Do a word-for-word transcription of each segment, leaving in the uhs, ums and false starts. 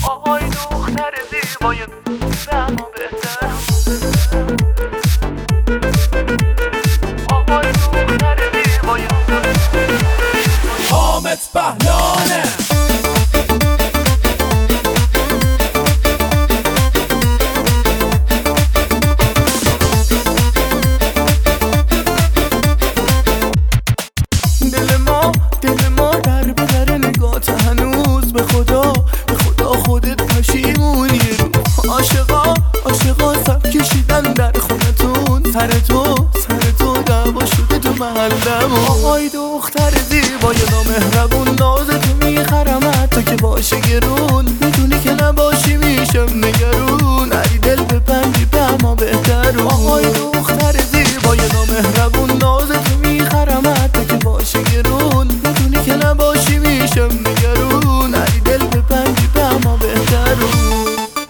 آهای دختر زیبای اما بهتر آهای دختر زیبای حامد پهلانه دل ما دل ما در به در نگات هنوز به خدا به خدا خودت پشیمونی رو عاشقا عاشقا سب کشیدن در خونتون سر تو سر تو دعوا شده تو محلمون آهای دختر زیبای نامهربون ناز تو میخرم حتی که باشه گرون میدونی که نباشی میشم نگرون علی دل ببندی به اما بهترون آهای دختر زیبای نامهربون ناز تو میخرم حتی که باشه گرون میدونی که نباشی میشم نگرون علی دل ببندی به اما بهترون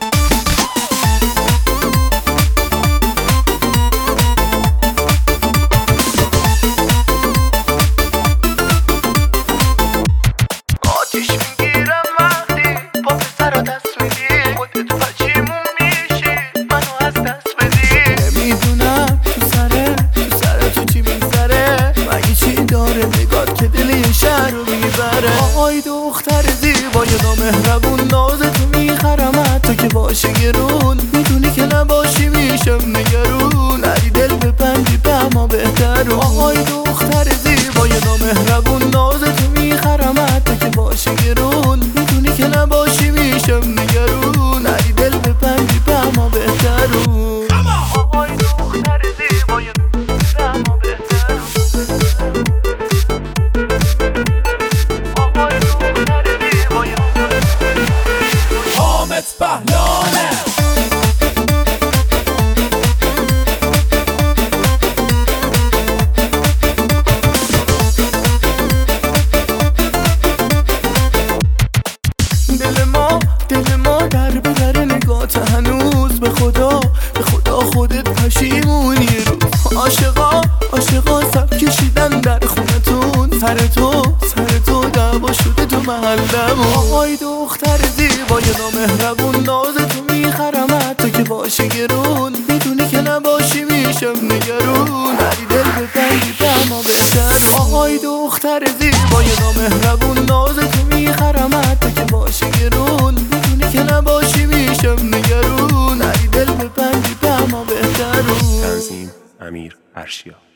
آتیش میگیرم وقتی با پسر دست میدی خودت پشیمون میشی منو از دست بدی نمیدونم تو سره تو سره تو چی میگذره مگه چی داره نگات که دل یه شهر رو میبره آهای دختر زیبای نامهربون ناز تو میخرم حتی که باشه گرون میدونی که نباشی میشم نگرون علی دل ببندی به اما بهترون آهای دختر زیبای نامهربون ناز تو میخرم حتی که باشه گرون میدونی که نباشی میشم نگرون علی دل ببندی به اما بهترون آهای دختر زیبای اما بهتر آهای دختر زیبای حامد پهلانه دل ما دل ما در به در نگات هنوز به خدا به خدا خودت پشیمونی رو عاشقا عاشقا سب کشیدن در خونتون سر تو سر تو دعوا شده تو محلمون آهای دختر زیبای نامهربون ناز تو میخرم حتی که باشه گرون میدونی که نباشی میشم نگرون علی دل ببندی به اما بهتر آهای دختر زیبای نامهربون ناز تو میخرم حتی که باشه گرون میدونی که نباشی میشم نگرون علی دل ببندی به اما بهترون تنظیم امیر ارشیا.